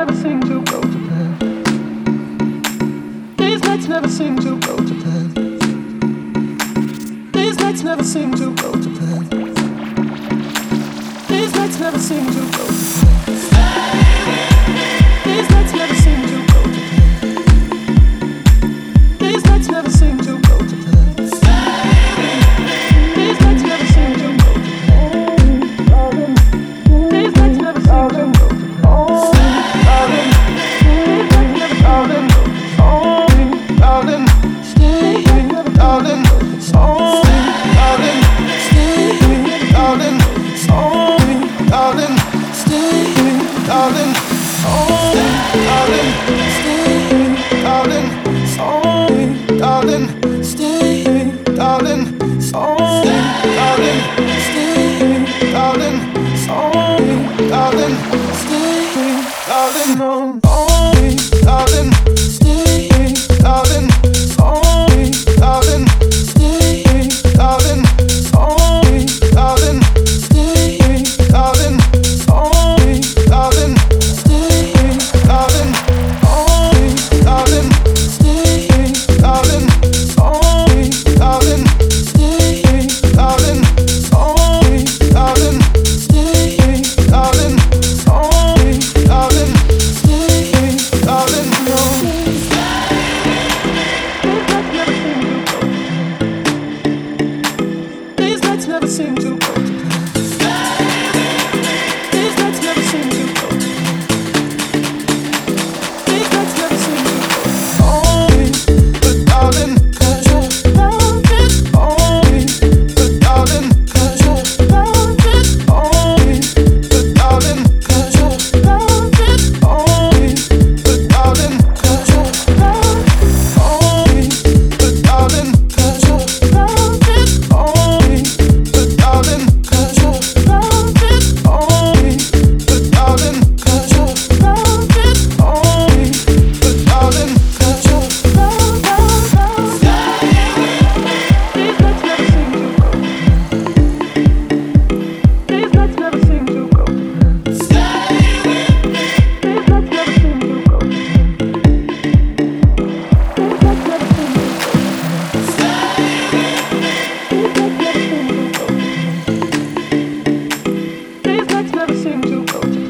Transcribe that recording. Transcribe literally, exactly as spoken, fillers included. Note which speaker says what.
Speaker 1: never seem to go to plan. These nights never seem to go to plan. These nights never seem to go to plan. These nights never seem to go to plan. These nights never seem to go to plan. These nights never seem to go to plan. These nights never seem to go to plan. These nights never seem to go to plan. These nights never seem to go to plan. Darling, stay, darling, oh, darling, stay, darling, oh, darling, stay, darling, oh, darling, stay, darling, oh, darling, stay, darling, oh, darling, stay, darling, oh, darling, stay, darling, oh, darling, stay, darling, oh, darling, stay, darling, oh, darling, stay, darling, oh, darling, stay, darling, oh, darling, stay, darling, oh, darling, stay, darling, oh, darling, stay, darling, oh, darling, stay, darling, no. These nights never seem to go to plan. These nights never seem to go to plan. These nights never seem to go to plan. Oh, but darling, 'cause your love is only. But darling, 'cause your love is only. But darling, 'cause your love is only. But darling, 'cause your love only. But darling, 'cause your love is only. But darling, 'cause your love is only. But darling, 'cause your love is only. But darling, 'cause your love, love, love. These nights never seem to go to plan. These nights never seem to go to plan. These nights never seem to go to plan. These nights never seem to go to plan. These nights never seem to go to plan. These nights never seem to go to plan.